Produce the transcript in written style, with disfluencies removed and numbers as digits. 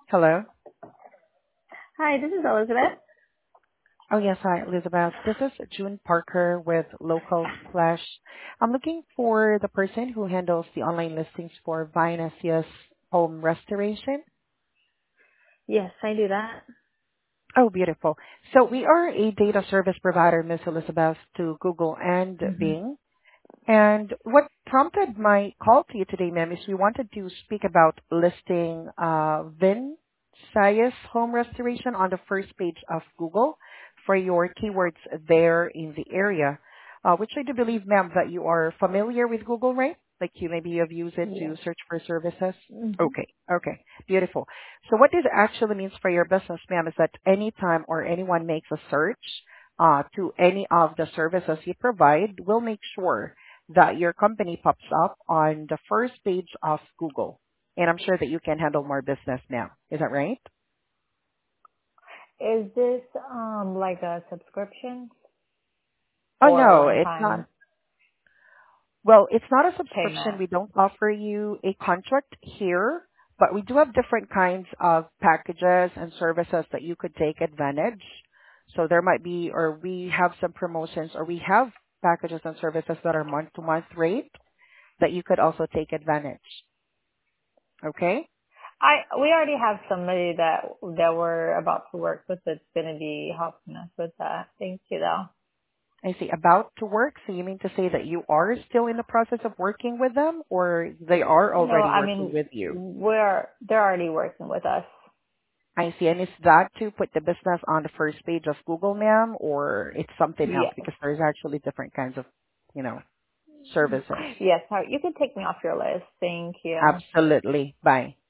Hello. Hi, this is Elizabeth. Oh, yes. Hi, Elizabeth. This is June Parker with Local Flash. I'm looking for the person who handles the online listings for Vinicius Home Restoration. Yes, I do that. Oh, beautiful. So we are a data service provider, Miss Elizabeth, to Google and hmm Bing. And what prompted my call to you today, ma'am, is we wanted to speak about listing Vin Sayas Home Restoration on the first page of Google for your keywords there in the area, which I do believe, ma'am, that you are familiar with Google, right? Like maybe you have used it Yes. to search for services. hmm Okay, beautiful. So what this actually means for your business, ma'am, is that anytime or anyone makes a search to any of the services you provide, we'll make sure that your company pops up on the first page of Google. And I'm sure that you can handle more business now. Is that right? Is this like a subscription Oh or a no, it's one-time not. Well, it's not a subscription. payment? We don't offer you a contract here, but we do have different kinds of packages and services that you could take advantage. So there might be, or we have some promotions, or we have packages and services that are month to month rate that you could also take advantage. Okay? We already have somebody that we're about to work with that's going to be helping us with that. Thank you, though. I see. About to work, so you mean to say that you are still in the process of working with them, or they are No, already I working mean with you? they're already working with us. I see. And is that to put the business on the first page of Google, ma'am, or it's something else? Yes. Because there's actually different kinds of, services. Yes. You can take me off your list. Thank you. Absolutely. Bye.